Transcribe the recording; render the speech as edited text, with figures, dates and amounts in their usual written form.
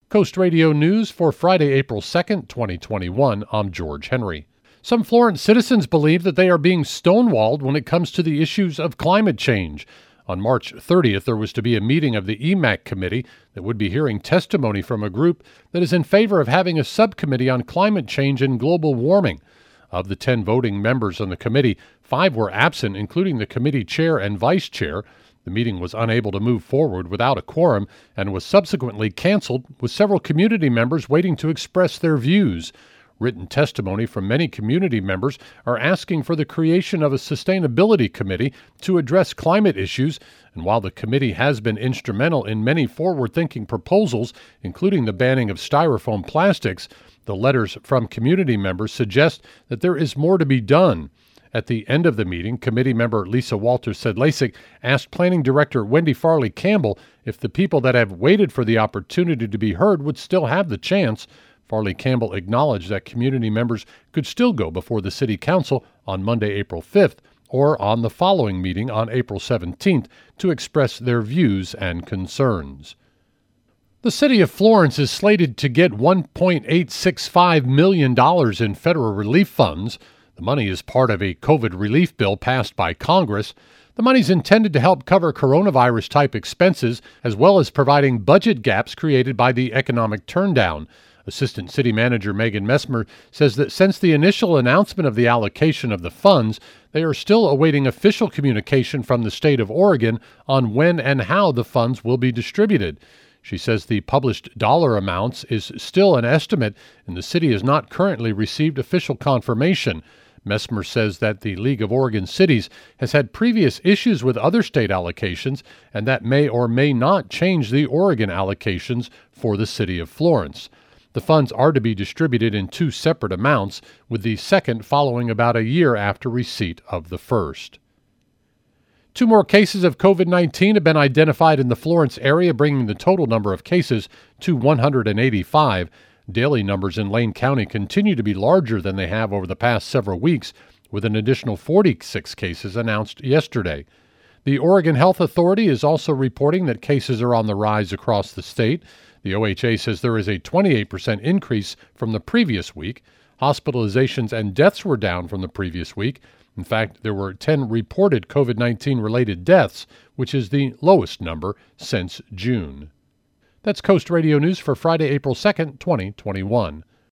Coast Radio News for Friday, April 2nd, 2021. I'm George Henry. Some Florence citizens believe that they are being stonewalled when it comes to the issues of climate change. On March 30th, there was to be a meeting of the EMAC committee that would be hearing testimony from a group that is in favor of having a subcommittee on climate change and global warming. Of the 10 voting members on the committee, 5 were absent, including the committee chair and vice chair. The meeting was unable to move forward without a quorum and was subsequently canceled, with several community members waiting to express their views. Written testimony from many community members are asking for the creation of a sustainability committee to address climate issues, and while the committee has been instrumental in many forward-thinking proposals, including the banning of styrofoam plastics, the letters from community members suggest that there is more to be done. At the end of the meeting, committee member Lisa Walters-Sedlacek asked Planning Director Wendy Farley Campbell if the people that have waited for the opportunity to be heard would still have the chance. Farley Campbell acknowledged that community members could still go before the City Council on Monday, April 5th, or on the following meeting on April 17th to express their views and concerns. The City of Florence is slated to get $1.865 million in federal relief funds. The money is part of a COVID relief bill passed by Congress. The money is intended to help cover coronavirus-type expenses, as well as providing budget gaps created by the economic turndown. Assistant City Manager Megan Messmer says that since the initial announcement of the allocation of the funds, they are still awaiting official communication from the state of Oregon on when and how the funds will be distributed. She says the published dollar amounts is still an estimate, and the city has not currently received official confirmation. Messmer says that the League of Oregon Cities has had previous issues with other state allocations, and that may or may not change the Oregon allocations for the City of Florence. The funds are to be distributed in 2 separate amounts, with the second following about a year after receipt of the first. 2 more cases of COVID-19 have been identified in the Florence area, bringing the total number of cases to 185. Daily numbers in Lane County continue to be larger than they have over the past several weeks, with an additional 46 cases announced yesterday. The Oregon Health Authority is also reporting that cases are on the rise across the state. The OHA says there is a 28% increase from the previous week. Hospitalizations and deaths were down from the previous week. In fact, there were 10 reported COVID-19 related deaths, which is the lowest number since June. That's Coast Radio News for Friday, April 2nd, 2021.